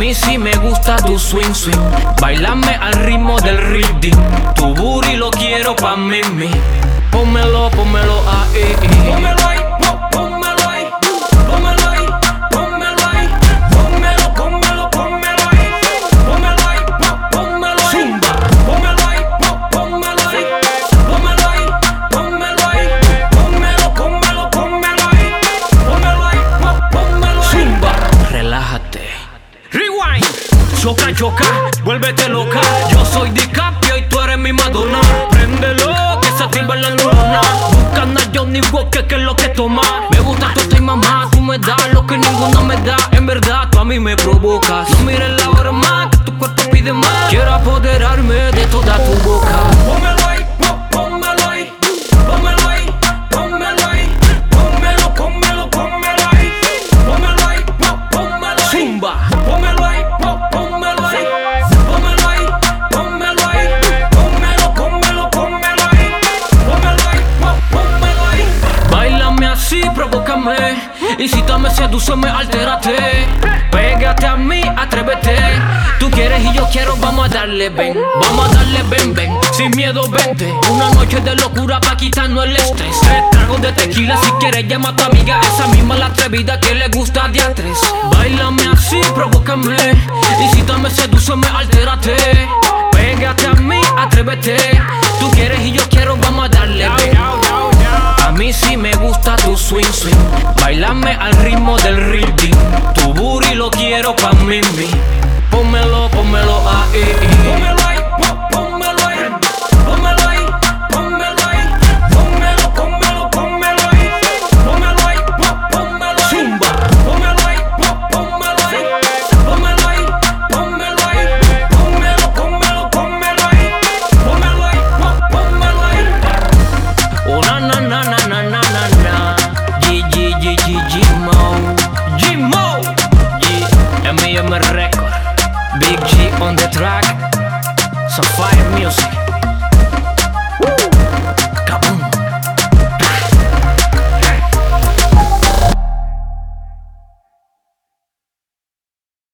mí sí me gusta tu swing swing. Bailame al ritmo del rhythm. Tu booty lo quiero pa' mí. Pónmelo ahí. Pónmelo ahí, pónmelo ahí. Pónmelo ahí, pónmelo ahí. Pónmelo ahí. Pónmelo ahí, pónmelo ahí. Zumba. Pónmelo ahí, pónmelo ahí. Pónmelo ahí, pónmelo ahí. Pónmelo ahí. Pónmelo ahí, pónmelo ahí. Zumba. Relájate. Rewind. Choca, vuélvete loca. Yo soy DiCaprio y tú eres mi Madonna. Préndelo, que se activa en la luna. Buscan a Johnny Walker, que es lo que toma. Me gusta tu y mamá, tú me das lo que ninguno me da. En verdad, tú a mí me provocas. No mires la hora más, que tu cuerpo pide más. Quiero apoderarme de toda tu boca. Pónmelo ahí, pónmelo ahí. Pónmelo ahí, pónmelo ahí. Pónmelo ahí. Pónmelo ahí, pónmelo ahí. Zumba. Pónmelo ahí, pónmelo ahí. Pónmelo ahí, pónmelo ahí. Pónmelo ahí. Pónmelo ahí, pónmelo ahí. Báilame así, provócame. Incítame, sedúceme, altérate. Pégate a mí, atrévete. Tú quieres y yo quiero, vamos a darle, ven. Vamos a darle, ven. Sin miedo, vente. Una noche de locura pa' quitarnos el estrés. 3 tragos de tequila, si quieres llama a tu amiga. Esa misma la atrevida que le gusta de a 3. Báilame así, provócame. Incítame, sedúceme, altérate. Pégate a mí, atrévete. Tú quieres y yo quiero, vamos a darle, ven. A mí sí me gusta tu swing swing. Bailame al ritmo del rhythm.